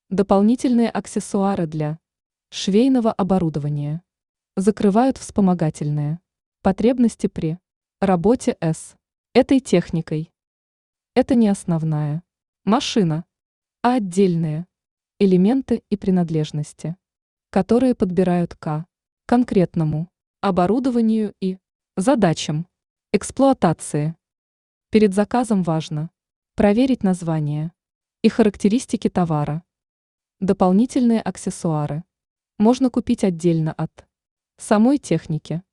Дополнительные аксессуары для швейного оборудования. Закрывают вспомогательные потребности при работе с этой техникой. Это не основная машина, а отдельные элементы и принадлежности, которые подбирают к конкретному оборудованию и задачам эксплуатации. Перед заказом важно проверить название и характеристики товара. Дополнительные аксессуары можно купить отдельно от самой техники.